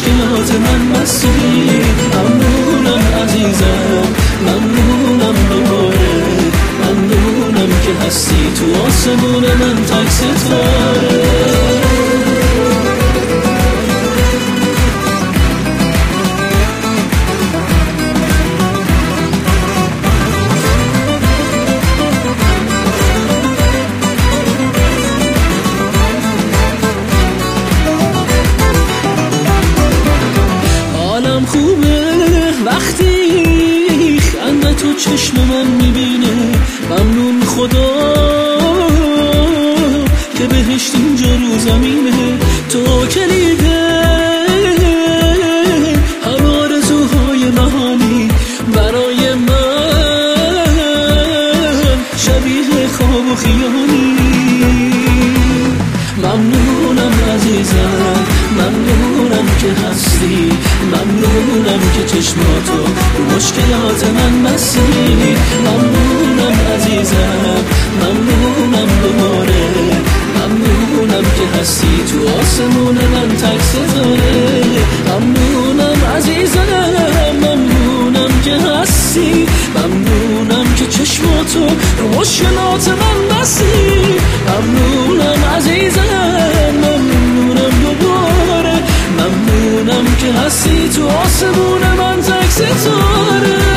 مشکلات من بسی. ممنونم عزیزم، ممنونم دوباره، ممنونم که هستی تو آسمون من تک ستاره. وقتی خنده تو چشم من میبینه، ممنون خدا که بهشت اینجا رو زمینه. تو کلیده هر آرزوهای نهانی برای من، شبیه خواب و خیالی. ممنونم عزیزم، ممنونم که هستی، ممنونم که چشماتو رو مشکلات من بسی. ممنونم عزیزم، ممنونم دوباره، ممنونم که هستی تو آسمون من تک ستاره. ممنونم عزیزم، ممنونم که هستی، ممنونم که چشماتو رو مشکلات من بسی. ممنونم عزیزم، ممنونم دوباره، ممنونم که هستی تو آسمون من تک ستاره.